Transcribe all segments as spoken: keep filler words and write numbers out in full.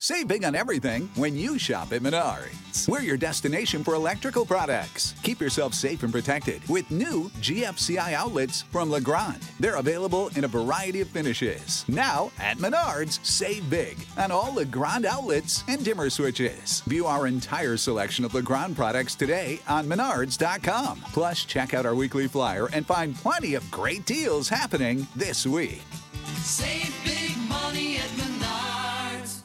Save big on everything when you shop at Menards. We're your destination for electrical products. Keep yourself safe and protected with new G F C I outlets from Legrand. They're available in a variety of finishes. Now at Menards, save big on all Legrand outlets and dimmer switches. View our entire selection of Legrand products today on menards dot com. Plus, check out our weekly flyer and find plenty of great deals happening this week. Save big money at Menards.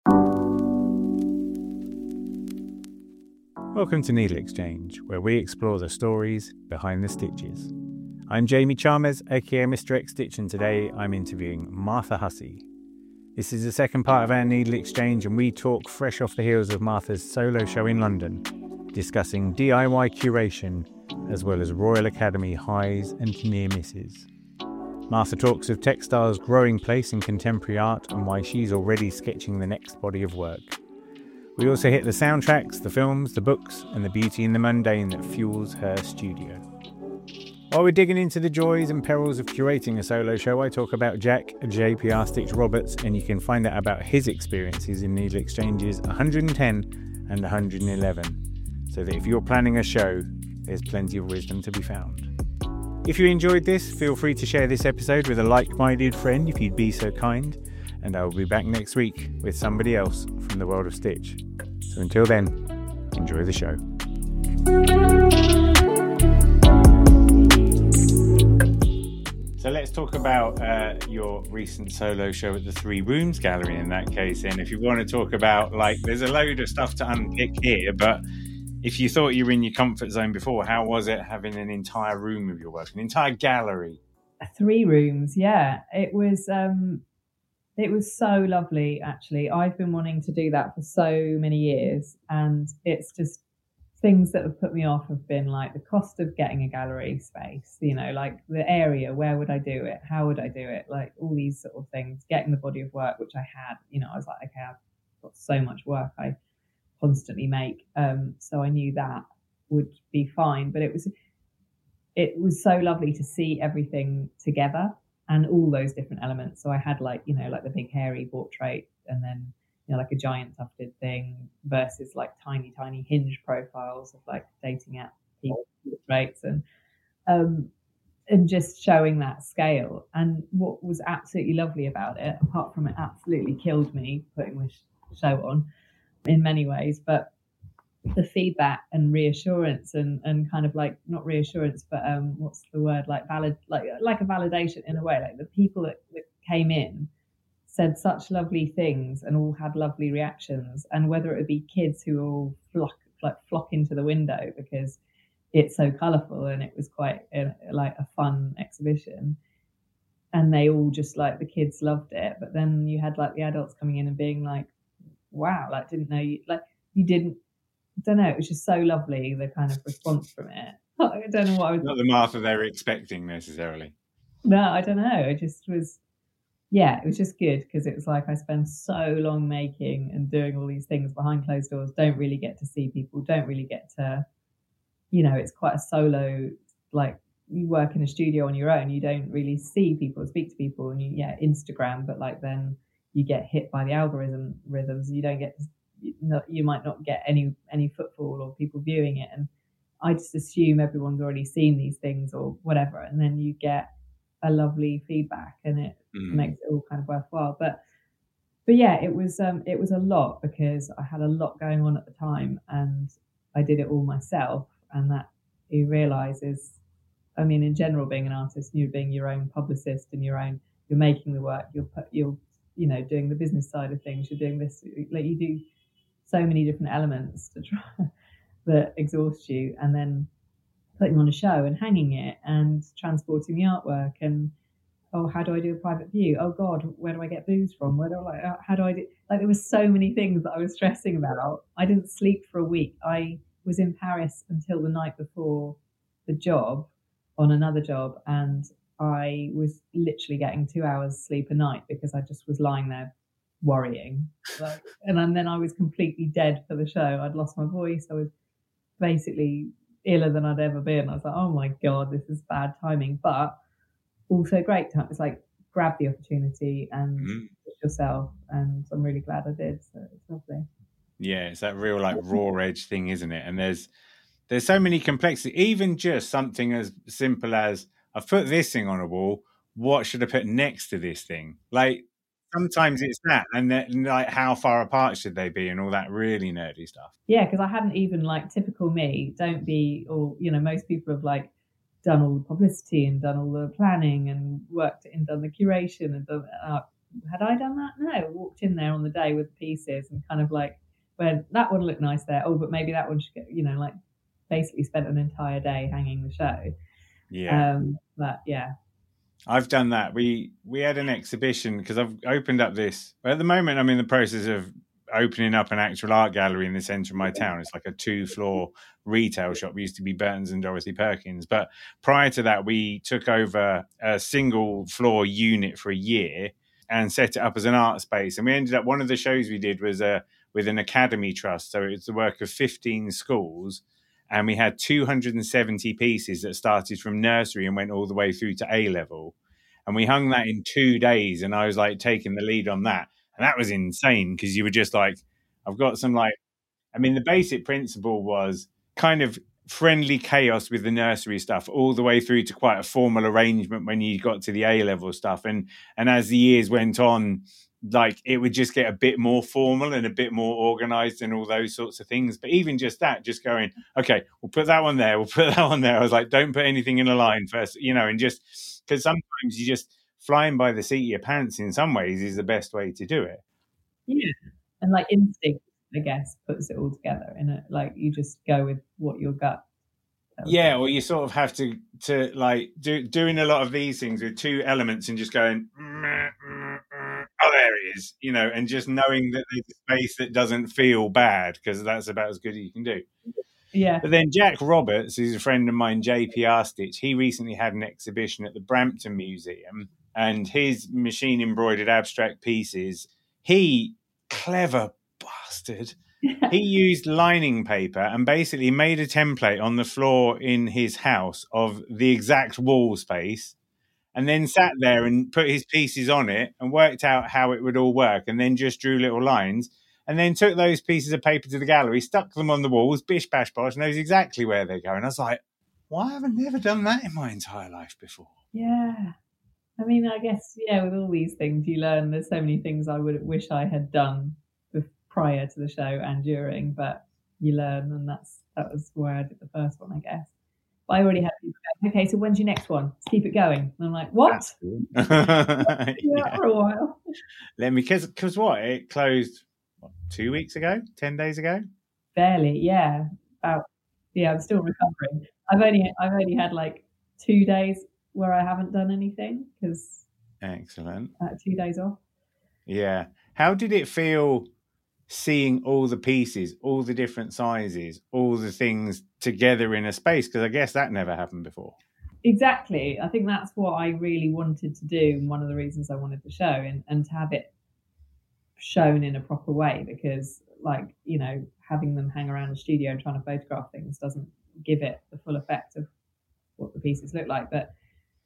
Welcome to Needle Exchange, where we explore the stories behind the stitches. I'm Jamie Chalmers, aka Mister X Stitch, and today I'm interviewing Martha Hussey. This is the second part of our Needle Exchange, and we talk fresh off the heels of Martha's solo show in London, discussing D I Y curation, as well as Royal Academy highs and near misses. Martha talks of textile's growing place in contemporary art and why she's already sketching the next body of work. We also hit the soundtracks, the films, the books, and the beauty in the mundane that fuels her studio. While we're digging into the joys and perils of curating a solo show, I talk about Jack J P R Stitch Roberts, and you can find out about his experiences in Needle Exchanges one hundred ten and one hundred eleven, so that if you're planning a show, there's plenty of wisdom to be found. If you enjoyed this, feel free to share this episode with a like-minded friend if you'd be so kind, and I will be back next week with somebody else from the world of Stitch. So until then, enjoy the show. So let's talk about uh, your recent solo show at the Three Rooms Gallery in that case. And if you want to talk about, like, there's a load of stuff to unpick here, but if you thought you were in your comfort zone before, how was it having an entire room of your work, an entire gallery? Three rooms, yeah. It was um, it was so lovely, actually. I've been wanting to do that for so many years, and it's just things that have put me off have been like the cost of getting a gallery space, you know, like the area, where would I do it? How would I do it? Like all these sort of things, getting the body of work, which I had, you know, I was like, okay, I've got so much work I constantly make. Um, so I knew that would be fine, but it was, it was so lovely to see everything together and all those different elements. So I had like, you know, like the big hairy portrait, and then, you know, like a giant tufted thing versus like tiny, tiny hinge profiles of like dating app people portraits, and um, and just showing that scale. And what was absolutely lovely about it, apart from it absolutely killed me putting this show on in many ways, but the feedback and reassurance and and kind of like not reassurance, but um, what's the word? Like valid, like like a validation in a way. Like the people that, that came in said such lovely things and all had lovely reactions, and whether it would be kids who all flock like flock into the window because it's so colourful and it was quite a, like a fun exhibition, and they all just like the kids loved it. But then you had like the adults coming in and being like, wow, like didn't know you like you didn't I don't know, it was just so lovely, the kind of response from it. I don't know what I was not the Martha they were expecting necessarily. No, I don't know. It just was yeah, it was just good because it was like I spend so long making and doing all these things behind closed doors, don't really get to see people, don't really get to, you know, it's quite a solo, like you work in a studio on your own, you don't really see people, speak to people, and you, yeah, Instagram, but like then you get hit by the algorithm rhythms, you don't get, you, know, you might not get any any footfall or people viewing it, and I just assume everyone's already seen these things or whatever, and then you get a lovely feedback and it mm. makes it all kind of worthwhile. But but yeah, it was um it was a lot because I had a lot going on at the time and I did it all myself, and that you realise is, I mean, in general, being an artist, you're being your own publicist and your own, you're making the work, you're put, you're you know doing the business side of things, you're doing this, like you do so many different elements to try that exhaust you, and then putting on a show and hanging it and transporting the artwork, and oh, how do I do a private view? Oh God, where do I get booze from? Where do I, how do I do, like there were so many things that I was stressing about. I didn't sleep for a week. I was in Paris until the night before the job on another job, and I was literally getting two hours sleep a night because I just was lying there worrying, like, and then I was completely dead for the show. I'd lost my voice. I was basically iller than I'd ever been. I was like, oh my God, this is bad timing, but also great time. It's like grab the opportunity and mm. push yourself, and I'm really glad I did. So it's lovely. Yeah, it's that real like raw edge thing, isn't it? And there's there's so many complexity. Even just something as simple as I've put this thing on a wall. What should I put next to this thing? Like sometimes it's that, and then like how far apart should they be, and all that really nerdy stuff. Yeah, because I hadn't even like typical me. Don't be, or you know, most people have like done all the publicity and done all the planning and worked and done the curation and done. Uh, had I done that? No, walked in there on the day with the pieces and kind of like, well, that one looked nice there. Oh, but maybe that one should get, you know, like basically spent an entire day hanging the show. Yeah. Um, but yeah. I've done that. We we had an exhibition because I've opened up this. At the moment, I'm in the process of opening up an actual art gallery in the centre of my town. It's like a two-floor retail shop. It used to be Burton's and Dorothy Perkins. But prior to that, we took over a single-floor unit for a year and set it up as an art space. And we ended up, one of the shows we did was uh, with an academy trust. So it's the work of fifteen schools. And we had two hundred seventy pieces that started from nursery and went all the way through to A level. And we hung that in two days. And I was like taking the lead on that. And that was insane because you were just like, I've got some like, I mean, the basic principle was kind of friendly chaos with the nursery stuff all the way through to quite a formal arrangement when you got to the A level stuff. And, and as the years went on, like it would just get a bit more formal and a bit more organized and all those sorts of things. But even just that, just going, okay, we'll put that one there. We'll put that one there. I was like, don't put anything in a line first, you know, and just because sometimes you just flying by the seat of your pants in some ways is the best way to do it. Yeah. And like instinct, I guess, puts it all together in it. Like you just go with what your gut tells you. Yeah. Or you sort of have to, to like do doing a lot of these things with two elements and just going, meh, meh, oh, there it is, you know, and just knowing that there's a space that doesn't feel bad because that's about as good as you can do. Yeah. But then Jack Roberts, who's a friend of mine, J P R Stitch, he recently had an exhibition at the Brampton Museum, and his machine embroidered abstract pieces, he, clever bastard, he used lining paper and basically made a template on the floor in his house of the exact wall space, and then sat there and put his pieces on it and worked out how it would all work, and then just drew little lines, and then took those pieces of paper to the gallery, stuck them on the walls, bish, bash, bosh, knows exactly where they're going. I was like, why have I never done that in my entire life before? Yeah. I mean, I guess, yeah, with all these things, you learn there's so many things I would wish I had done prior to the show and during, but you learn, and that's that was where I did the first one, I guess. But I already had people going, okay, so when's your next one? Let's keep it going. And I'm like, what? Cool. yeah, Yeah. for a while. Let me, because because what? It closed what, two weeks ago, ten days ago? Barely, yeah. About, yeah, I'm still recovering. I've only I've only had like two days where I haven't done anything because Excellent. uh, two days off. Yeah. How did it feel seeing all the pieces, all the different sizes, all the things together in a space? Because I guess that never happened before. Exactly. I think that's what I really wanted to do, and one of the reasons I wanted the show, and, and to have it shown in a proper way, because like, you know, having them hang around the studio and trying to photograph things doesn't give it the full effect of what the pieces look like. But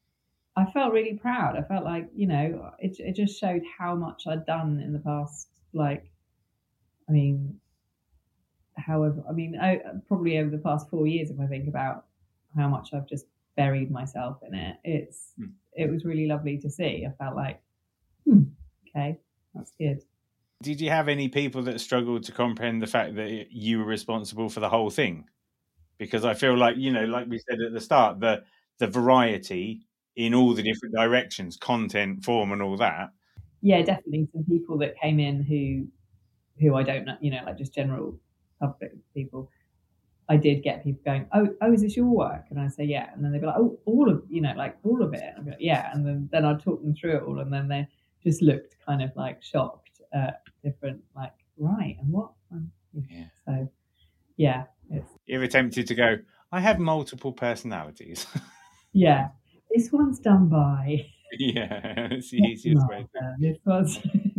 I felt really proud. I felt like, you know, it, it just showed how much I'd done in the past, like, I mean, however, I mean, I, probably over the past four years, if I think about how much I've just buried myself in it, it's mm. it was really lovely to see. I felt like, hmm, okay, that's good. Did you have any people that struggled to comprehend the fact that you were responsible for the whole thing? Because I feel like, you know, like we said at the start, the the variety in all the different directions, content, form, and all that. Yeah, definitely. Some people that came in who. who I don't know, you know, like just general public people, I did get people going, oh, oh, is this your work? And I say, yeah. And then they'd be like, oh, all of, you know, like all of it. And I'd be like, yeah. And then, then I'd talk them through it all. And then they just looked kind of like shocked at different, like, right, and what? And, yeah. So, yeah. It's, you ever tempted to go, I have multiple personalities? Yeah. This one's done by. Yeah, it's the easiest way to. This one's.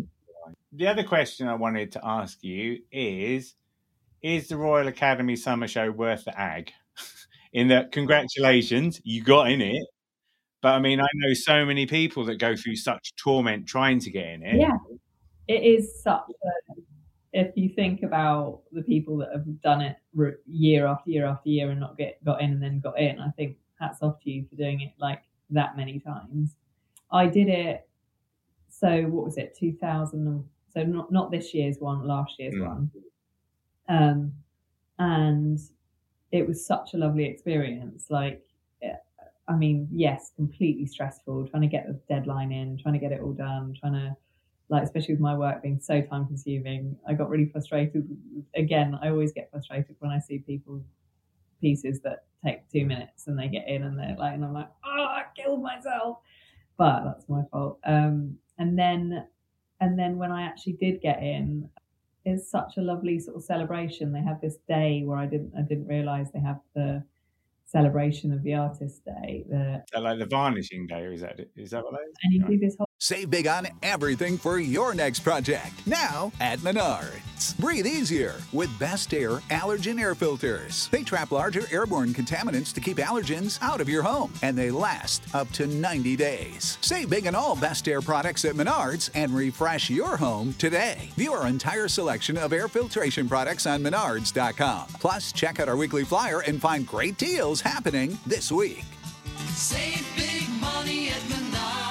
The other question I wanted to ask you is, is the Royal Academy Summer Show worth the ag? In that, congratulations, you got in it. But I mean, I know so many people that go through such torment trying to get in it. Yeah. it is such a, if you think about the people that have done it year after year after year and not get got in and then got in, I think hats off to you for doing it like that many times. I did it, so what was it, two thousand, so not not this year's one, last year's mm. one. Um, and it was such a lovely experience. Like, I mean, yes, completely stressful, trying to get the deadline in, trying to get it all done, trying to, like, especially with my work being so time consuming, I got really frustrated. Again, I always get frustrated when I see people pieces that take two minutes and they get in and they're like, and I'm like, oh, I killed myself. But that's my fault. Um, and then, and then when I actually did get in, it's such a lovely sort of celebration. They have this day where I didn't, I didn't realize they have the celebration of the Artist Day. The, so like the varnishing day, or is that is that what that is? And you do this whole. Save big on everything for your next project. Now at Menards. Breathe easier with Best Air allergen air filters. They trap larger airborne contaminants to keep allergens out of your home, and they last up to ninety days. Save big on all Best Air products at Menards and refresh your home today. View our entire selection of air filtration products on menards dot com. Plus, check out our weekly flyer and find great deals happening this week. Save big money at Menards.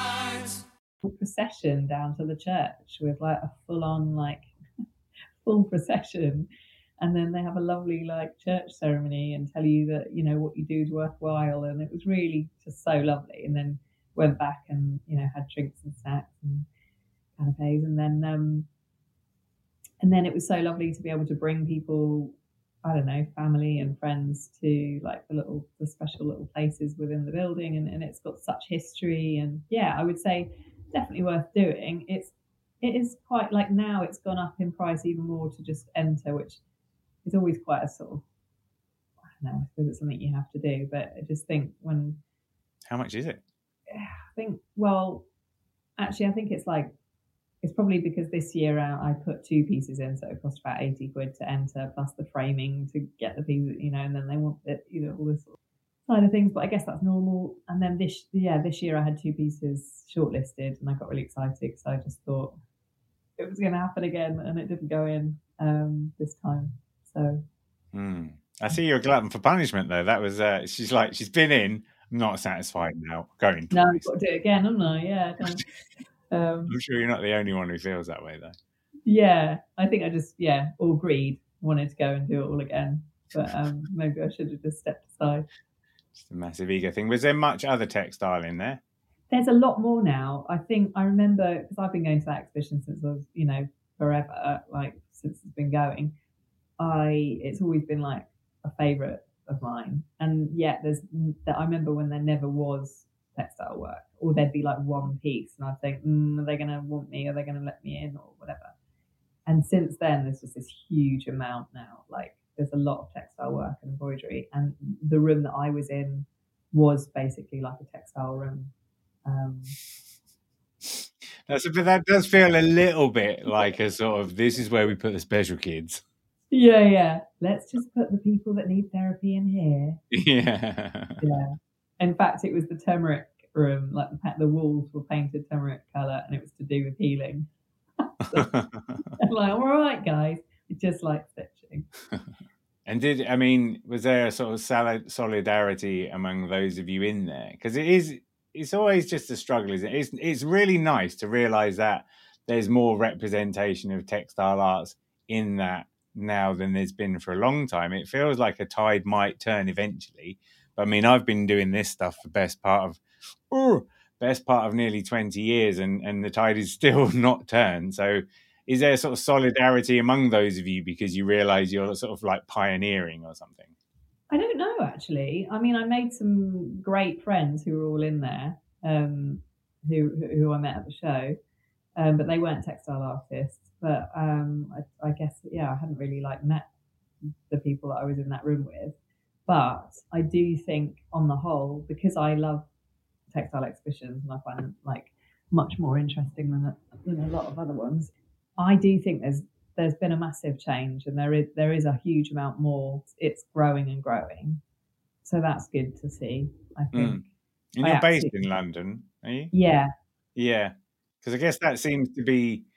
Procession down to the church with like a full-on like full procession, and then they have a lovely like church ceremony and tell you that, you know, what you do is worthwhile, and it was really just so lovely. And then went back and, you know, had drinks and snacks and canapes, and then um and then it was so lovely to be able to bring people, I don't know, family and friends to like the little the special little places within the building, and, and it's got such history. And yeah, I would say definitely worth doing. It's it is quite like, now it's gone up in price even more to just enter, which is always quite a sort of, I don't know, I suppose it's something you have to do. But I just think when how much is it? I think well actually I think it's like it's probably because this year uh, I put two pieces in, so it cost about eighty quid to enter, plus the framing to get the pieces, you know, and then they want it, you know, all this sort of side of things, but I guess that's normal. And then this, yeah, this year I had two pieces shortlisted, and I got really excited because I just thought it was going to happen again, and it didn't go in um, this time. So, mm. I see you're a glutton for punishment, though. That was uh, she's like she's been in, I'm not satisfied now, going. No, I've got to do it again, haven't I? Yeah. um, I'm sure you're not the only one who feels that way, though. Yeah, I think I just yeah, all greed, wanted to go and do it all again, but um, maybe I should have just stepped aside. Just a massive ego thing. Was there much other textile in there? There's a lot more now. I think I remember, because I've been going to that exhibition since I was, you know, forever, like since it's been going. I it's always been like a favourite of mine. And yet there's I remember when there never was textile work, or there'd be like one piece, and I'd think, mm, are they going to want me? Are they going to let me in, or whatever? And since then, there's just this huge amount now. Like, there's a lot of textile work and embroidery, and the room that I was in was basically like a textile room. Um, That's a bit, that does feel a little bit like a sort of, this is where we put the special kids. Yeah, yeah. Let's just put the people that need therapy in here. Yeah. Yeah. In fact, it was the turmeric room, like the, the walls were painted turmeric colour, and it was to do with healing. So, I'm like, all right, guys, we just like stitching. And did, I mean, was there a sort of solidarity among those of you in there? Because it is, it's always just a struggle, isn't it? It's, it's really nice to realise that there's more representation of textile arts in that now than there's been for a long time. It feels like a tide might turn eventually. But I mean, I've been doing this stuff for best part of, oh, best part of nearly twenty years, and, and the tide is still not turned. So is there a sort of solidarity among those of you because you realise you're sort of like pioneering or something? I don't know, actually. I mean, I made some great friends who were all in there, um, who who I met at the show, um, but they weren't textile artists. But um, I, I guess, yeah, I hadn't really like met the people that I was in that room with. But I do think, on the whole, because I love textile exhibitions and I find them like much more interesting than, than a lot of other ones, I do think there's there's been a massive change, and there is there is a huge amount more. It's growing and growing, so that's good to see, I think. Mm. And you're based in London, are you? Yeah. Yeah, because I guess that seems to be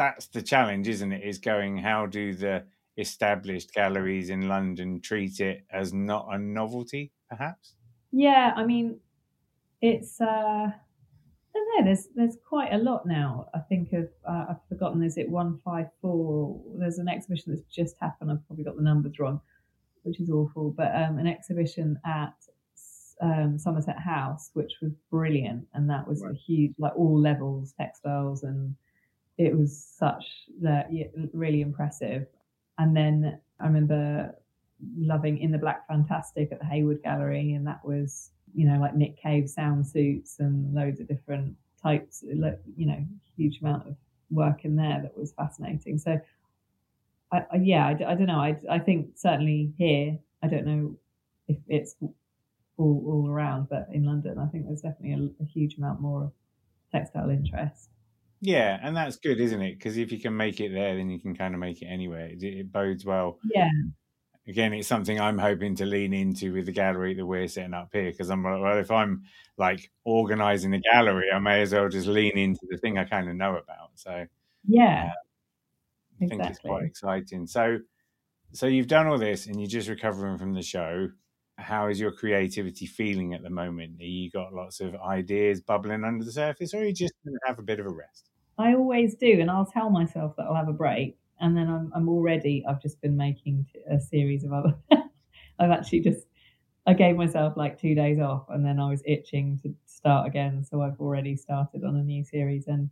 that's the challenge, isn't it? Is going, how do the established galleries in London treat it as not a novelty, perhaps? Yeah, I mean, it's uh, I don't know. There's there's quite a lot now. I think of uh, I've forgotten. Is it one five four? There's an exhibition that's just happened. I've probably got the numbers wrong, which is awful. But um, an exhibition at um, Somerset House, which was brilliant, and that was right. a huge, like all levels, textiles, and it was such that yeah, really impressive. And then I remember loving In the Black Fantastic at the Hayward Gallery, and that was, you know, like Nick Cave sound suits and loads of different types, you know, huge amount of work in there that was fascinating. So, I, I, yeah, I, I don't know. I, I think certainly here, I don't know if it's all, all around, but in London, I think there's definitely a, a huge amount more of textile interest. Yeah, and that's good, isn't it? Because if you can make it there, then you can kind of make it anywhere. It, it bodes well. Yeah. Again, it's something I'm hoping to lean into with the gallery that we're setting up here, because I'm like, well, if I'm like organising a gallery, I may as well just lean into the thing I kind of know about. So yeah, uh, I think exactly. It's quite exciting. So, so you've done all this, and you're just recovering from the show. How is your creativity feeling at the moment? Are you got lots of ideas bubbling under the surface, or are you just going to have a bit of a rest? I always do, and I'll tell myself that I'll have a break, and then I'm, I'm already, I've just been making a series of other, I've actually just, I gave myself like two days off, and then I was itching to start again, so I've already started on a new series, and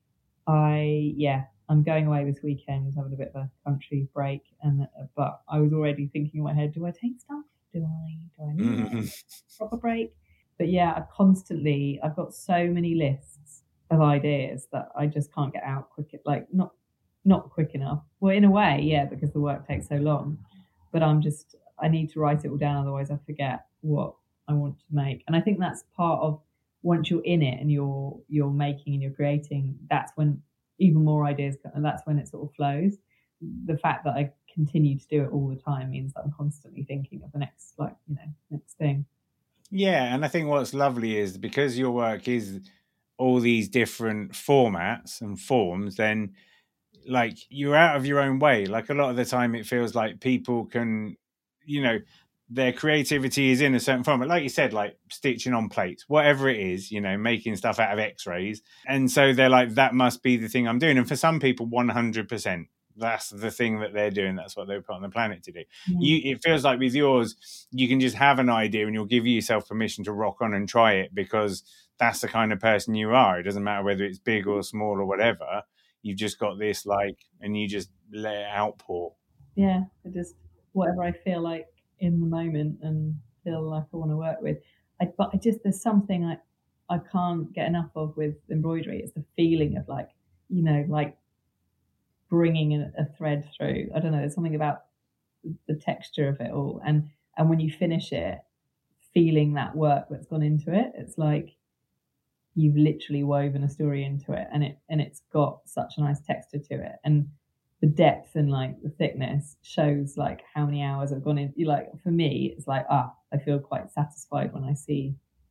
I, yeah, I'm going away this weekend, having a bit of a country break, and but I was already thinking in my head, do I take stuff? Do I, do I need mm-hmm. a proper break? But yeah, I constantly, I've got so many lists of ideas that I just can't get out quick, like not not quick enough. Well, in a way, yeah, because the work takes so long, but I'm just, I need to write it all down, otherwise I forget what I want to make. And I think that's part of, once you're in it and you're you're making and you're creating, that's when even more ideas come, and that's when it sort of flows. The fact that I continue to do it all the time means that I'm constantly thinking of the next, like, you know, next thing. Yeah, and I think what's lovely is because your work is all these different formats and forms, then like you're out of your own way. Like a lot of the time it feels like people can, you know, their creativity is in a certain format. Like you said, like stitching on plates, whatever it is, you know, making stuff out of x-rays. And so they're like, that must be the thing I'm doing. And for some people, one hundred percent. That's the thing that they're doing. That's what they were put on the planet to do. Mm. You, it feels like with yours, you can just have an idea and you'll give yourself permission to rock on and try it, because that's the kind of person you are. It doesn't matter whether it's big or small or whatever. You've just got this, like, and you just let it outpour. Yeah, I just, whatever I feel like in the moment and feel like I want to work with. I, but I just, there's something I, I can't get enough of with embroidery. It's the feeling of like, you know, like, bringing a, a thread through. I don't know, there's something about the texture of it all, and and when you finish it, feeling that work that's gone into it, it's like you've literally woven a story into it, and it and it's got such a nice texture to it, and the depth and like the thickness shows like how many hours have gone in. You like, for me, it's like, ah, I feel quite satisfied when I see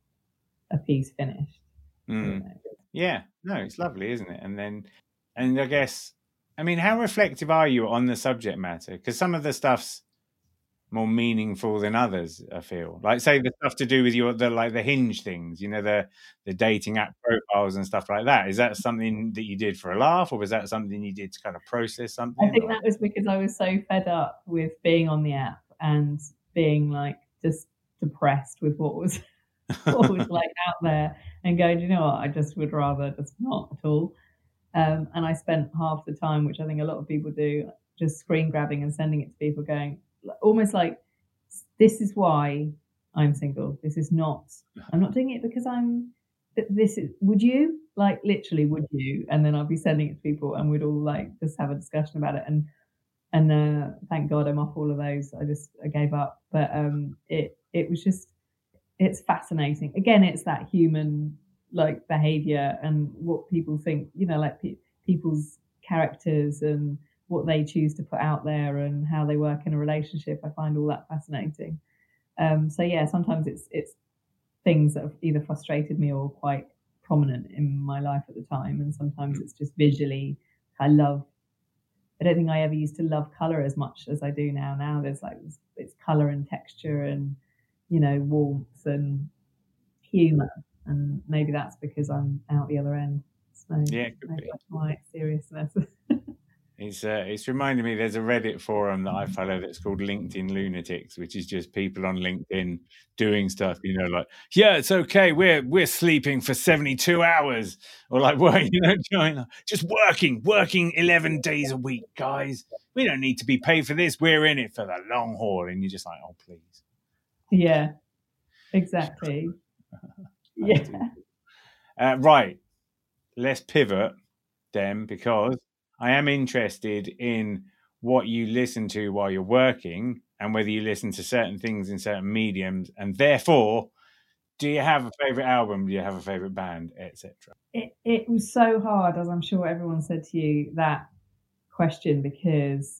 a piece finished. Mm. Yeah, no, it's lovely, isn't it? And then, and I guess, I mean, how reflective are you on the subject matter? Because some of the stuff's more meaningful than others, I feel. Like, say, the stuff to do with your, the like the Hinge things, you know, the the dating app profiles and stuff like that. Is that something that you did for a laugh, or was that something you did to kind of process something? I think or? that was because I was so fed up with being on the app and being like just depressed with what was what was like out there, and going, you know what, I just would rather just not at all. Um, and I spent half the time, which I think a lot of people do, just screen grabbing and sending it to people, going almost like, this is why I'm single. This is not, I'm not doing it because I'm, this is, would you? Like, literally, would you? And then I'll be sending it to people and we'd all like just have a discussion about it. And and uh, thank God I'm off all of those. I just, I gave up. But um, it it was just, it's fascinating. Again, it's that human like behavior and what people think, you know, like pe- people's characters and what they choose to put out there and how they work in a relationship. I find all that fascinating. Um, so yeah, sometimes it's it's things that have either frustrated me or quite prominent in my life at the time, and sometimes it's just visually I love, I don't think I ever used to love colour as much as I do now. Now there's like, it's, it's colour and texture and, you know, warmth and humour. And maybe that's because I'm out the other end. So Yeah, it could maybe be. that's my seriousness. It's uh, it's reminded me. There's a Reddit forum that I follow that's called LinkedIn Lunatics, which is just people on LinkedIn doing stuff. You know, like, yeah, it's okay. We're we're sleeping for seventy-two hours, or like, well, you know, China, just working, working eleven days a week, guys. We don't need to be paid for this. We're in it for the long haul, and you're just like, oh, please. Yeah, exactly. Yeah. Uh, right. Let's pivot then, because I am interested in what you listen to while you're working and whether you listen to certain things in certain mediums. And therefore, do you have a favourite album? Do you have a favourite band, et cetera? It, it was so hard, as I'm sure everyone said to you, that question, because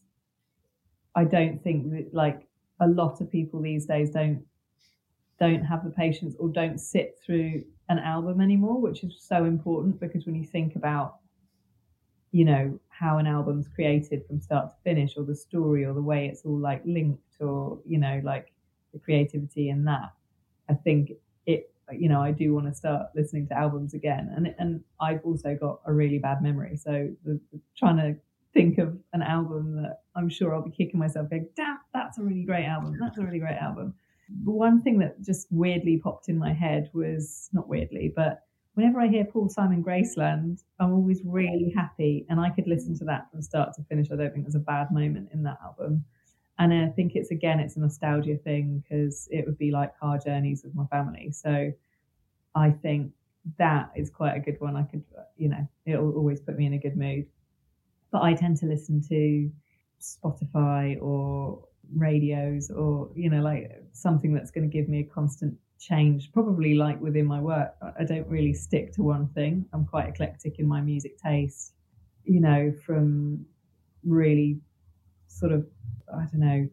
I don't think that, like, a lot of people these days don't don't have the patience or don't sit through an album anymore, which is so important, because when you think about, you know, how an album's created from start to finish, or the story, or the way it's all like linked, or, you know, like the creativity in that, I think it, you know, I do want to start listening to albums again. And and I've also got a really bad memory, so the, the, trying to think of an album that I'm sure I'll be kicking myself going, damn, that's a really great album, that's a really great album. The one thing that just weirdly popped in my head was, not weirdly, but whenever I hear Paul Simon Graceland, I'm always really happy, and I could listen to that from start to finish. I don't think there's a bad moment in that album. And I think it's, again, it's a nostalgia thing, because it would be like car journeys with my family. So I think that is quite a good one. I could, you know, it'll always put me in a good mood. But I tend to listen to Spotify or radios, or, you know, like something that's going to give me a constant change, probably like within my work. I don't really stick to one thing. I'm quite eclectic in my music taste, you know, from really sort of, I don't know,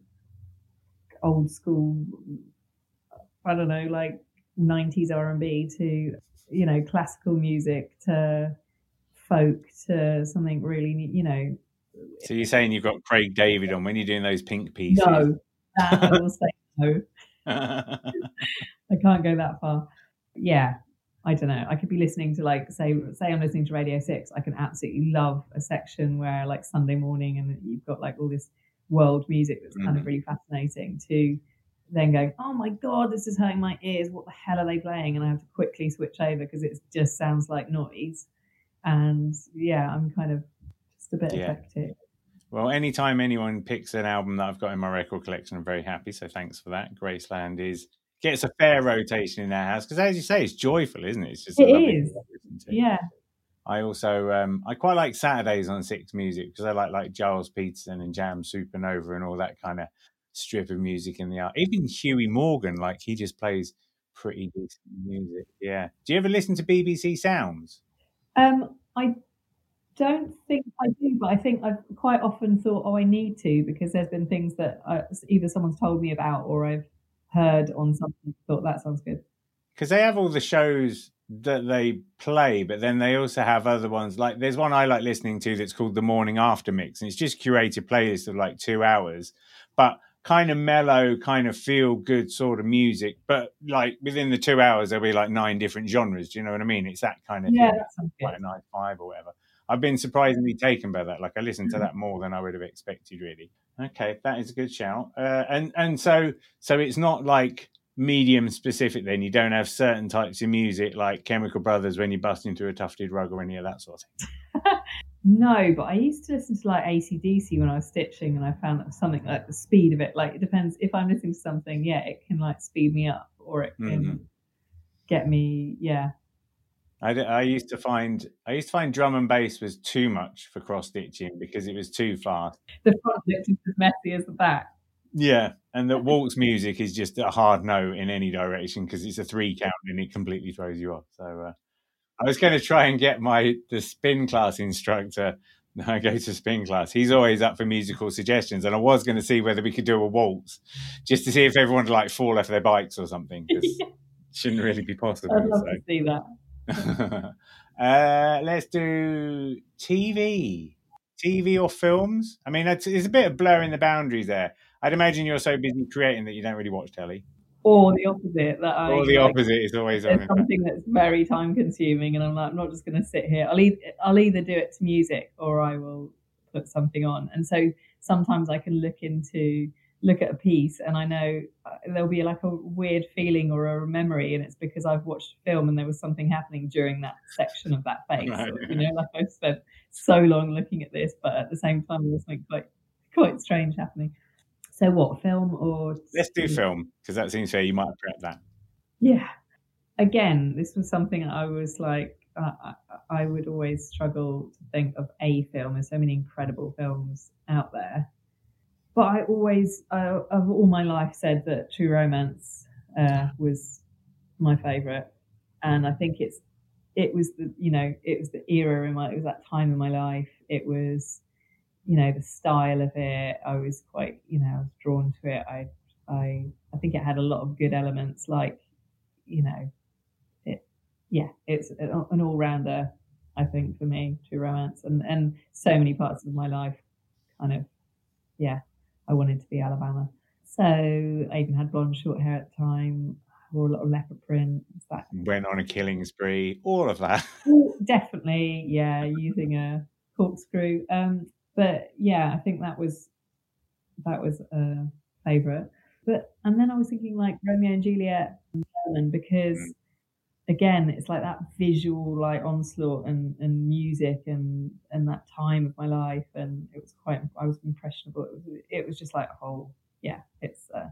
old school, I don't know, like nineties R and B to, you know, classical music to folk to something really, you know. So you're saying you've got Craig David on when you're doing those Pink pieces? No, that I will say no. I can't go that far. Yeah, I don't know. I could be listening to, like, say, say I'm listening to Radio Six. I can absolutely love a section where, like, Sunday morning, and you've got like all this world music that's kind mm-hmm. of really fascinating, to then going, oh my God, this is hurting my ears. What the hell are they playing? And I have to quickly switch over because it just sounds like noise. And yeah, I'm kind of just a bit yeah. eclectic. Well, anytime anyone picks an album that I've got in my record collection, I'm very happy. So thanks for that. Graceland is gets a fair rotation in our house because, as you say, it's joyful, isn't it? It's just it is. Yeah. I also um, I quite like Saturdays on Six Music because I like like Giles Peterson and Jam Supernova and all that kind of strip of music in the art. Even Huey Morgan, like he just plays pretty decent music. Yeah. Do you ever listen to B B C Sounds? Um, I don't think I do, but I think I've quite often thought, oh, I need to, because there's been things that I, either someone's told me about or I've heard on something, thought that sounds good. Because they have all the shows that they play, but then they also have other ones. Like there's one I like listening to that's called The Morning After Mix, and it's just curated playlists of like two hours, but kind of mellow, kind of feel good sort of music. But like within the two hours, there'll be like nine different genres. Do you know what I mean? It's that kind of yeah, thing. That sounds good. Like a nice vibe or whatever. I've been surprisingly taken by that. Like I listened to that more than I would have expected, really. Okay, that is a good shout. Uh, and and so so it's not like medium specific then. You don't have certain types of music like Chemical Brothers when you bust into a tufted rug or any of that sort of thing. No, but I used to listen to like A C D C when I was stitching, and I found that something like the speed of it, like it depends. If I'm listening to something, yeah, it can like speed me up, or it can mm-hmm. get me, yeah. I, I used to find I used to find drum and bass was too much for cross stitching because it was too fast. The front looks as messy as the back. Yeah, and the waltz music is just a hard no in any direction because it's a three count and it completely throws you off. So uh, I was going to try and get my the spin class instructor. I go to spin class. He's always up for musical suggestions, and I was going to see whether we could do a waltz just to see if everyone would like fall off their bikes or something. Because yeah. It shouldn't really be possible. I'd love so. to see that. uh, let's do T V. T V or films? I mean, it's, it's a bit of blurring the boundaries there. I'd imagine you're so busy creating that you don't really watch telly. Or the opposite, that I Or the like, opposite is always there's on. something that's very time consuming, and I'm like, I'm not just going to sit here. I'll either, I'll either do it to music or I will put something on. And so sometimes I can look into, look at a piece and I know there'll be like a weird feeling or a memory, and it's because I've watched a film and there was something happening during that section of that face. Right. Or, you know, like I've spent so long looking at this, but at the same time there's something quite, quite strange happening. So what, film or... Let's do film, because that seems fair. You might have prepped that. Yeah. Again, this was something I was like, uh, I, I would always struggle to think of a film. There's so many incredible films out there. But I always, uh, of all my life, said that True Romance uh, was my favourite. And I think it's, it was the, you know, it was the era in my, it was that time in my life. It was, you know, the style of it. I was quite, you know, I was drawn to it. I, I, I think it had a lot of good elements, like, you know, it, yeah, it's an all-rounder, I think, for me, True Romance, and and so many parts of my life, kind of, yeah, I wanted to be Alabama. So I even had blonde short hair at the time. I wore a lot of leopard print. That went on a killing spree. All of that. Definitely, yeah, using a corkscrew. Um, but yeah, I think that was that was a favourite. But and then I was thinking like Romeo and Juliet and German, because mm. again, it's like that visual like onslaught and, and music and and that time of my life, and it was quite, I was impressionable. It was, it was just like a whole, yeah, it's a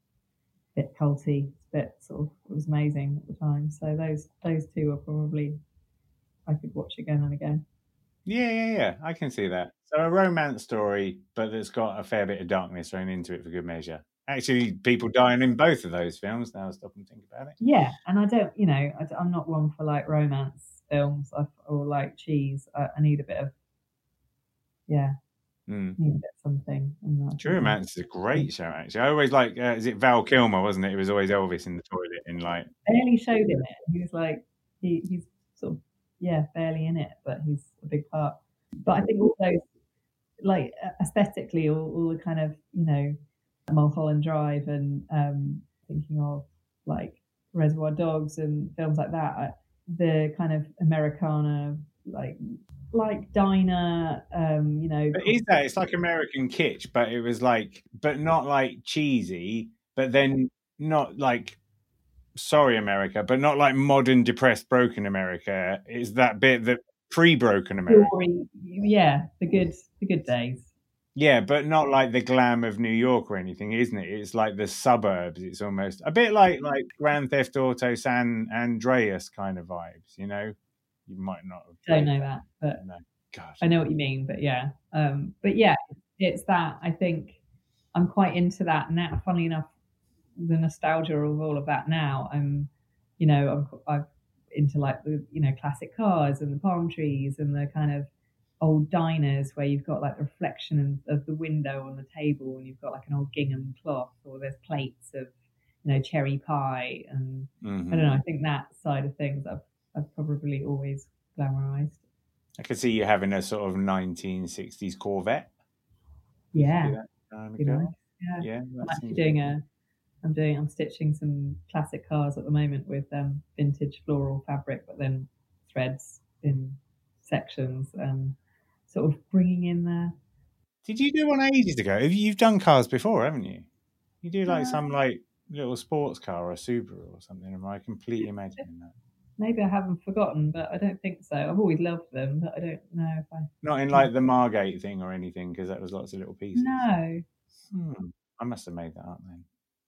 bit culty, it's a bit sort of, it was amazing at the time. So those those two are probably, I could watch again and again. Yeah, yeah, yeah. I can see that. So a romance story, but that's got a fair bit of darkness thrown into it for good measure. Actually, people dying in both of those films. Now I stop and think about it. Yeah, and I don't, you know, I, I'm not one for like romance films or like cheese. I, I need a bit of, yeah, mm. need a bit of something. True Romance is a great show, actually. I always like, uh, is it Val Kilmer, wasn't it? It was always Elvis in the toilet in like. Barely showed him it. He was like, he, he's sort of, yeah, barely in it, but he's a big part. But I think also, like, aesthetically, all, all the kind of, you know, Mulholland Drive and um, thinking of like Reservoir Dogs and films like that, the kind of Americana, like like diner, um, you know. But is that, it's like American kitsch, but it was like, but not like cheesy, but then not like, sorry America, but not like modern, depressed, broken America. It's that bit that pre-broken America. Story, yeah, the good, the good days. Yeah, but not like the glam of New York or anything, isn't it? It's like the suburbs. It's almost a bit like like Grand Theft Auto San Andreas kind of vibes, you know? You might not have. Don't know that, but no. Gosh. I know what you mean, but yeah. Um, but yeah, it's that. I think I'm quite into that now. Funnily enough, the nostalgia of all of that now, I'm, you know, I'm, I'm into like the, you know, classic cars and the palm trees and the kind of old diners where you've got like the reflection of the window on the table and you've got like an old gingham cloth, or there's plates of, you know, cherry pie, and mm-hmm. I don't know, I think that side of things I've, I've probably always glamorized. I could see you having a sort of nineteen sixties Corvette. Yeah. Um, you know, yeah. yeah I'm actually doing a, I'm doing, I'm stitching some classic cars at the moment with um, vintage floral fabric, but then threads in sections and sort of bringing in the. Did you do one ages ago? You've done cars before, haven't you? You do like uh, some like little sports car or a Subaru or something. Am I completely imagining that? Maybe I haven't forgotten, but I don't think so. I've always loved them, but I don't know if I. Not in like the Margate thing or anything, because that was lots of little pieces. No. Hmm. I must have made that up then.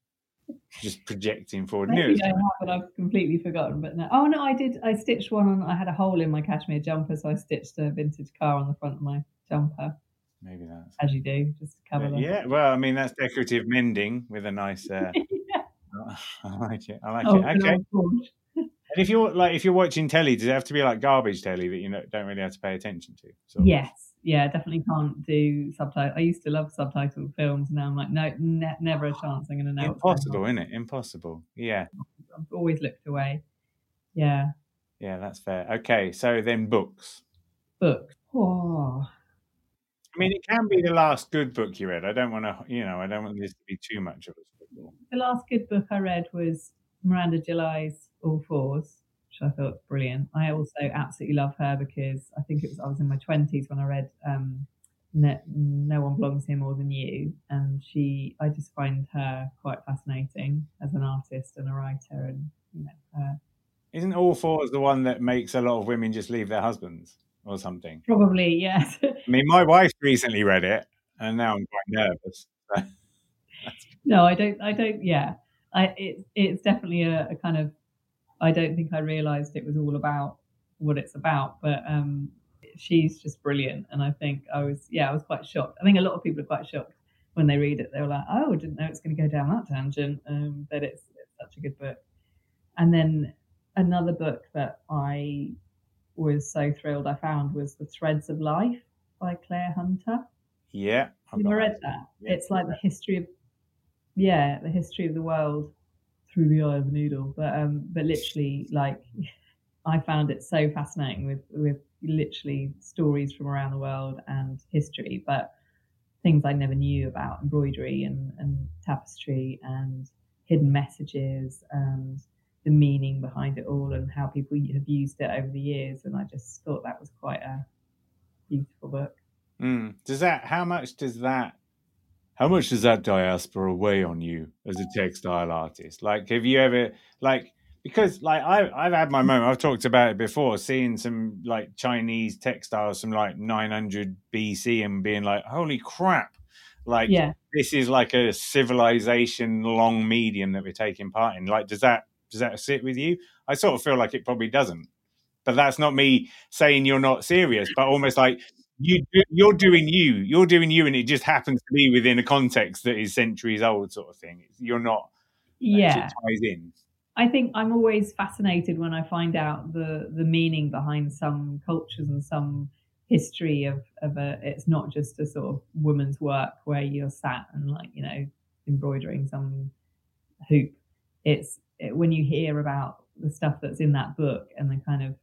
Just projecting forward. Maybe I have, but I've completely forgotten. But no. Oh no, I did. I stitched one on. I had a hole in my cashmere jumper, so I stitched a vintage car on the front of my jumper. Maybe that's as you do, just to cover yeah, them. Yeah, well, I mean that's decorative mending with a nice. Uh, yeah. I like it. I like oh, it. Okay. And if you're like, if you're watching telly, does it have to be like garbage telly that you know, don't really have to pay attention to? So. Yes. Yeah, definitely can't do subtitles. I used to love subtitled films. Now I'm like, no, ne- never a chance. I'm going to know. Impossible, isn't it? Impossible. Yeah. I've always looked away. Yeah. Yeah, that's fair. Okay, so then books. Books. Oh. I mean, it can be the last good book you read. I don't want to, you know, I don't want this to be too much of a spoiler. The last good book I read was Miranda July's All Fours, which I thought was brilliant. I also absolutely love her because I think it was I was in my twenties when I read um, no, no One Belongs Here More Than You, and she I just find her quite fascinating as an artist and a writer, and you know her. Isn't All Fours the one that makes a lot of women just leave their husbands or something? Probably, yes. I mean, my wife recently read it, and now I'm quite nervous. No, I don't. I don't. Yeah, I, it, it's definitely a, a kind of. I don't think I realised it was all about what it's about, but um, she's just brilliant, and I think I was. Yeah, I was quite shocked. I think a lot of people are quite shocked when they read it. They were like, "Oh, I didn't know it's going to go down that tangent." Um, but it's, it's such a good book. And then another book that I was so thrilled I found was The Threads of Life by Claire Hunter. Yeah, I've never read that. Yeah, it's like the history of, yeah, the history of the world through the eye of a needle. But um, but literally, like, I found it so fascinating with with literally stories from around the world and history, but things I never knew about embroidery and, and tapestry and hidden messages and the meaning behind it all and how people have used it over the years. And I just thought that was quite a beautiful book. Mm. Does that, how much does that, how much does that diaspora weigh on you as a textile artist? Like, have you ever, like, because like I, I've had my moment, I've talked about it before, seeing some like Chinese textiles from like nine hundred B C and being like, holy crap, like yeah. this is like a civilization long medium that we're taking part in. Like, does that, does that sit with you? I sort of feel like it probably doesn't, but that's not me saying you're not serious, but almost like you, you're doing you, you're doing you, and it just happens to be within a context that is centuries old, sort of thing. You're not. Yeah, it ties in. I think I'm always fascinated when I find out the the meaning behind some cultures and some history of of a. It's not just a sort of woman's work where you're sat and like you know embroidering some hoop. It's it, when you hear about the stuff that's in that book and the kind of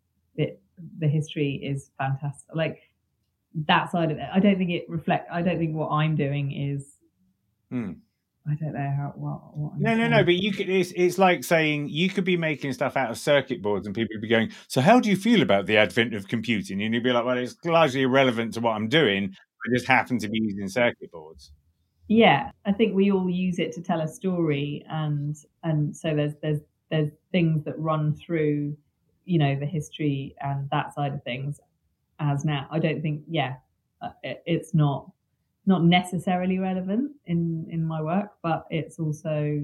it, the history is fantastic. Like that side of it, I don't think it reflect. I don't think what I'm doing is. Hmm. I don't know how. What, what I'm no, no, saying. no. But you could. It's, it's like saying you could be making stuff out of circuit boards, and people would be going, "So, how do you feel about the advent of computing?" And you'd be like, "Well, it's largely irrelevant to what I'm doing. I just happen to be using circuit boards." Yeah, I think we all use it to tell a story, and and so there's there's there's things that run through, you know, the history and that side of things. As now, I don't think. Yeah, it, it's not. not necessarily relevant in in my work, but it's also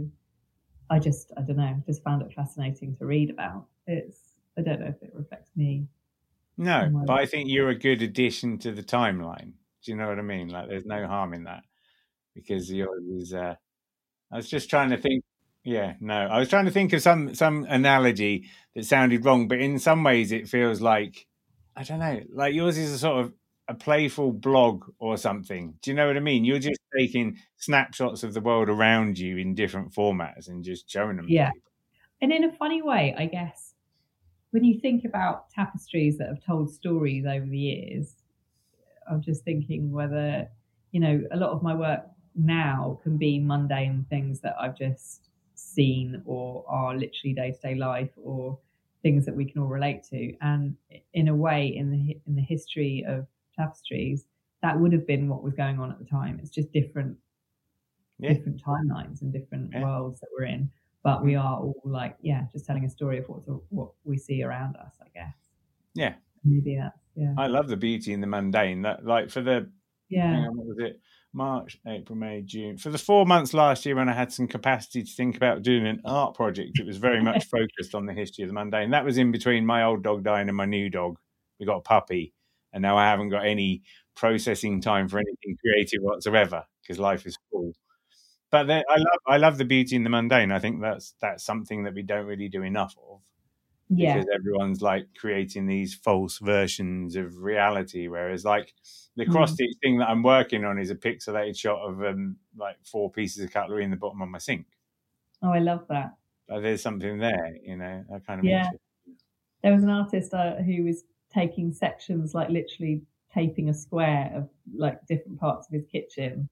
I just I don't know just found it fascinating to read about. It's I don't know if it reflects me. No, but I think you're a good addition to the timeline. Do you know what I mean? Like there's no harm in that because you're uh, I was just trying to think. Yeah, no, I was trying to think of some some analogy that sounded wrong, but in some ways it feels like I don't know, like yours is a sort of a playful blog or something. Do you know what I mean? You're just taking snapshots of the world around you in different formats and just showing them. Yeah. And in a funny way, I guess, when you think about tapestries that have told stories over the years, I'm just thinking whether, you know, a lot of my work now can be mundane things that I've just seen or are literally day-to-day life or things that we can all relate to. And in a way, in the in the history of tapestries, that would have been what was going on at the time. It's just different yeah. different timelines and different yeah. worlds that we're in, but we are all like yeah just telling a story of what's what we see around us, I guess. Yeah, maybe that's yeah I love the beauty in the mundane. That like for the yeah on, what was it March, April, May, June, for the four months last year when I had some capacity to think about doing an art project, it was very much focused on the history of the mundane. That was in between my old dog dying and my new dog. We got a puppy. And now I haven't got any processing time for anything creative whatsoever because life is full. But I love, I love the beauty in the mundane. I think that's that's something that we don't really do enough of. Yeah. Because everyone's like creating these false versions of reality, whereas like the cross stitch mm. thing that I'm working on is a pixelated shot of um, like four pieces of cutlery in the bottom of my sink. Oh, I love that. But there's something there, you know. I kind of yeah. There was an artist uh, who was taking sections, like literally taping a square of like different parts of his kitchen.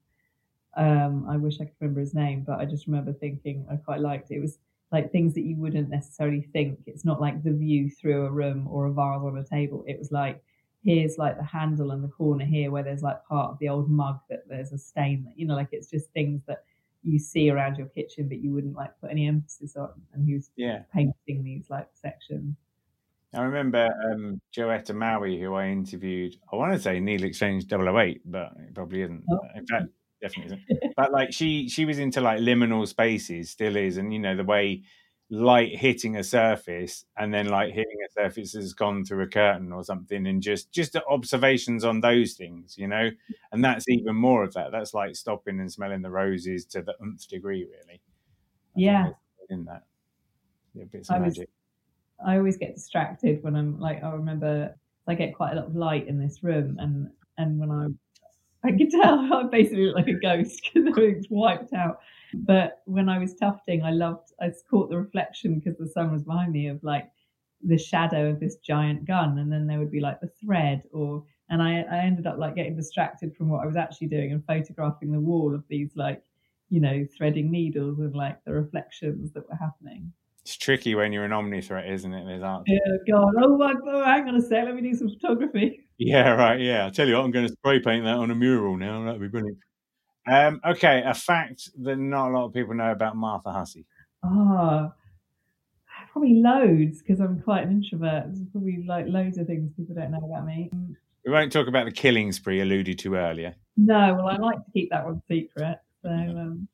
Um, I wish I could remember his name, but I just remember thinking I quite liked it. It was like things that you wouldn't necessarily think. It's not like the view through a room or a vase on a table. It was like, here's like the handle in the corner here where there's like part of the old mug that there's a stain that, you know, like it's just things that you see around your kitchen, but you wouldn't like put any emphasis on. And he was Yeah. painting these like sections. I remember um, Joetta Maui, who I interviewed. I want to say Needle Exchange double oh eight, but it probably isn't. Oh. In fact, definitely isn't. But like she, she was into like liminal spaces, still is, and you know the way light hitting a surface and then like hitting a surface has gone through a curtain or something, and just just the observations on those things, you know. And that's even more of that. That's like stopping and smelling the roses to the nth degree, really. I Yeah. in that, yeah, bits I of was- magic. I always get distracted when I'm like, I remember I get quite a lot of light in this room, and and when I I can tell I basically look like a ghost because everything's wiped out. But when I was tufting, I loved I caught the reflection because the sun was behind me of like the shadow of this giant gun, and then there would be like the thread, or and I I ended up like getting distracted from what I was actually doing and photographing the wall of these like, you know, threading needles and like the reflections that were happening. It's tricky when you're an omni threat, isn't it? There's art. Yeah, God. Oh my God, hang on a sec. Let me do some photography. Yeah, right. Yeah, I tell you what, I'm going to spray paint that on a mural now. That'd be brilliant. Um, okay, a fact that not a lot of people know about Martha Hussey. Ah, probably loads because I'm quite an introvert. There's probably like loads of things people don't know about me. We won't talk about the killing spree alluded to earlier. No, well, I like to keep that one secret. So um,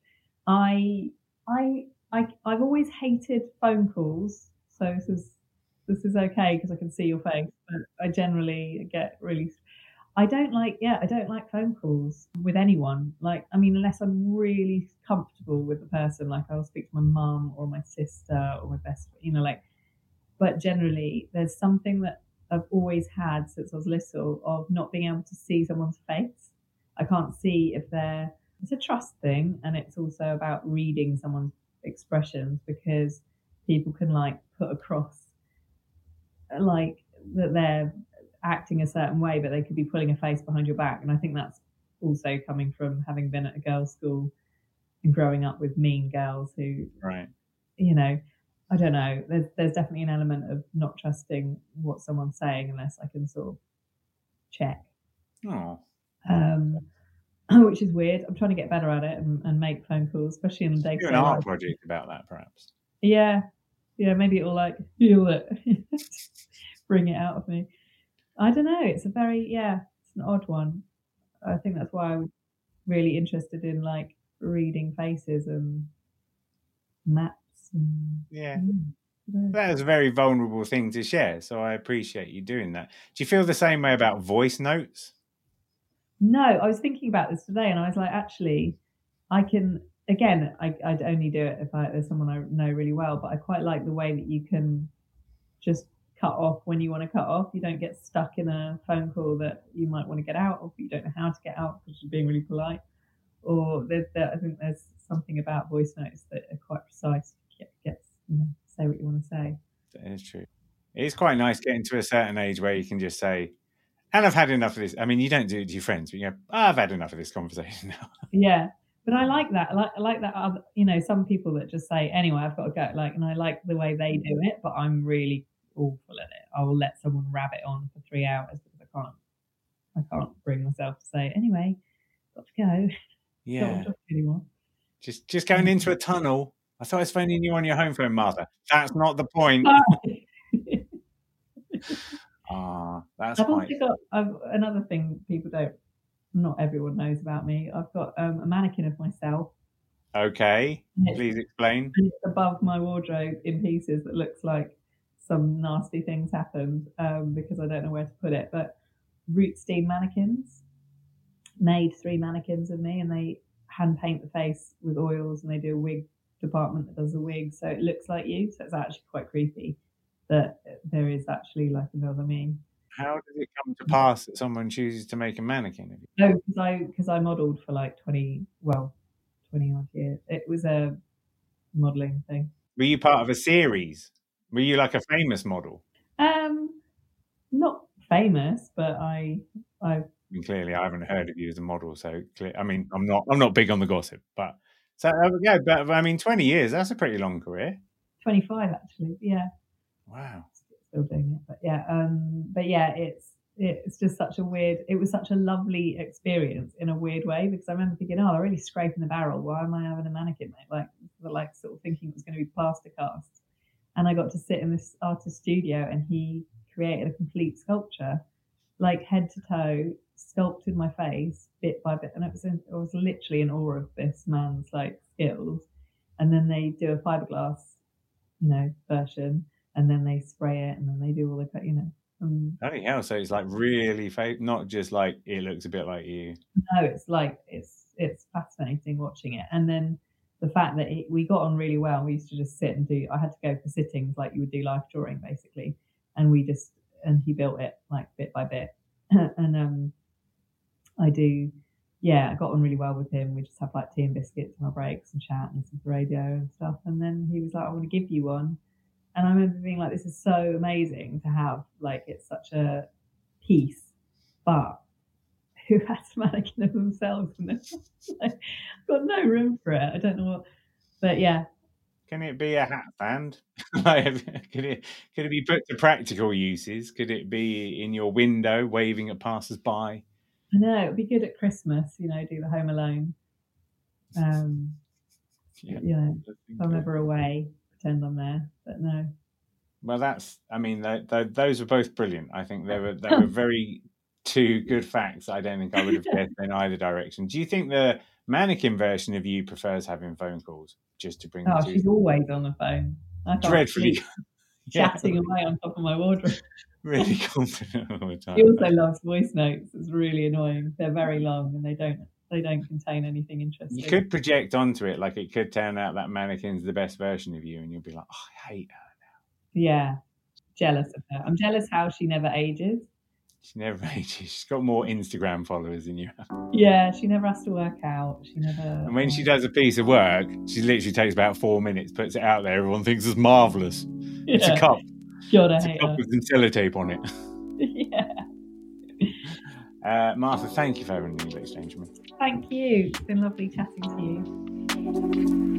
I, I, I, I've always hated phone calls. So this is this is okay because I can see your face. But I generally get really. I don't like, yeah, I don't like phone calls with anyone. Like, I mean, unless I'm really comfortable with the person, like I'll speak to my mum or my sister or my best, you know, like, but generally there's something that I've always had since I was little of not being able to see someone's face. I can't see if they're, it's a trust thing. And it's also about reading someone's expressions because people can like put across like that they're acting a certain way, but they could be pulling a face behind your back. And I think that's also coming from having been at a girls' school and growing up with mean girls who, Right. you know, I don't know. There's there's definitely an element of not trusting what someone's saying unless I can sort of check. Oh. Um, which is weird. I'm trying to get better at it and, and make phone calls, especially in the day. Do an art project about that, perhaps. Yeah, yeah. Maybe it'll like feel it, bring it out of me. I don't know. It's a very, yeah, it's an odd one. I think that's why I was really interested in like reading faces and maps. And, Yeah. mm, That is a very vulnerable thing to share, so I appreciate you doing that. Do you feel the same way about voice notes? No, I was thinking about this today and I was like, actually, I can, again, I, I'd only do it if I, there's someone I know really well, but I quite like the way that you can just cut off when you want to cut off. You don't get stuck in a phone call that you might want to get out of, but you don't know how to get out because you're being really polite. Or there's, there, I think there's something about voice notes that are quite precise. Get, get you know, say what you want to say. That is true. It's quite nice getting to a certain age where you can just say, and I've had enough of this. I mean, you don't do it to your friends, but you go, oh, I've had enough of this conversation now. Yeah. But I like that. I like, I like that. Other, you know, some people that just say, anyway, I've got to go. Like, and I like the way they do it, but I'm really awful at it. I will let someone rabbit on for three hours because I can't. I can't bring myself to say, anyway, got to go. Yeah. Don't want to talk to you anymore. Just, just going into a tunnel. I thought I was phoning you on your home phone, Martha. That's not the point. Ah, that's I've also quite. got I've, another thing people don't, not everyone knows about me. I've got um, a mannequin of myself. Okay, And it's, please explain. and it's above my wardrobe in pieces that looks like some nasty things happened um, because I don't know where to put it. But Rootstein mannequins made three mannequins of me, and they hand paint the face with oils, and they do a wig department that does the wig, so it looks like you. So it's actually quite creepy that there is actually like another me. How does it come to pass that someone chooses to make a mannequin of you? No, because I because I modelled for like twenty, well, twenty odd years. It was a modelling thing. Were you part of a series? Were you like a famous model? Um, not famous, but I, I. I mean, clearly, I haven't heard of you as a model, so clear, I mean, I'm not, I'm not big on the gossip, but so uh, yeah, but I mean, twenty years, that's a pretty long career. twenty-five actually, yeah. Wow. Still doing it, but yeah, um, but yeah, it's it's just such a weird. It was such a lovely experience in a weird way, because I remember thinking, oh, they're really scraping the barrel. Why am I having a mannequin, mate? Like, like sort of thinking it was going to be plaster casts. And I got to sit in this artist studio, and he created a complete sculpture, like head to toe, sculpted my face bit by bit, and it was in, it was literally in awe of this man's like skills. And then they do a fiberglass, you know, version, and then they spray it, and then they do all the, you know. Um, Bloody hell! So it's like really fake, not just like it looks a bit like you. No, it's like it's it's fascinating watching it, and then the fact that it, we got on really well. We used to just sit and do. I had to go for sittings like you would do life drawing basically, and we just and he built it like bit by bit, and um, I do, yeah, I got on really well with him. We just have like tea and biscuits on our breaks and chat and listen to radio and stuff, and then he was like, "I want to give you one." And I remember being like, this is so amazing to have, like, it's such a piece, but who has to mannequin of themselves? And like, I've got no room for it. I don't know what, but yeah. Can it be a hat band? Like, could it could it be put to practical uses? Could it be in your window waving at passers-by? I know, it'd be good at Christmas, you know, do the Home Alone. Um, yeah, you know, if I'm ever away, pretend I'm there, but no. Well, that's, I mean, th- th- those were both brilliant. I think they were they were very two good facts. I don't think I would have guessed in either direction. Do you think the mannequin version of you prefers having phone calls, just to bring Oh, the she's two? always on the phone. I can't Dreadfully. sleep, chatting yeah. away on top of my wardrobe. Really confident all the time. She also loves voice notes. It's really annoying. They're very long and they don't they don't contain anything interesting. You could project onto it, like it could turn out that mannequin's the best version of you, and you'll be like, oh, I hate her. Yeah, jealous of her. I'm jealous how she never ages. She never ages. She's got more Instagram followers than you have. Yeah, she never has to work out. She never. And when uh, she does a piece of work, she literally takes about four minutes, puts it out there. Everyone thinks it's marvelous. Yeah. It's a cup. God, I it's hate a cup her. with some sellotape on it. Yeah. Uh, Martha, thank you for having me, ladies and gentlemen. Thank you. It's been lovely chatting to you.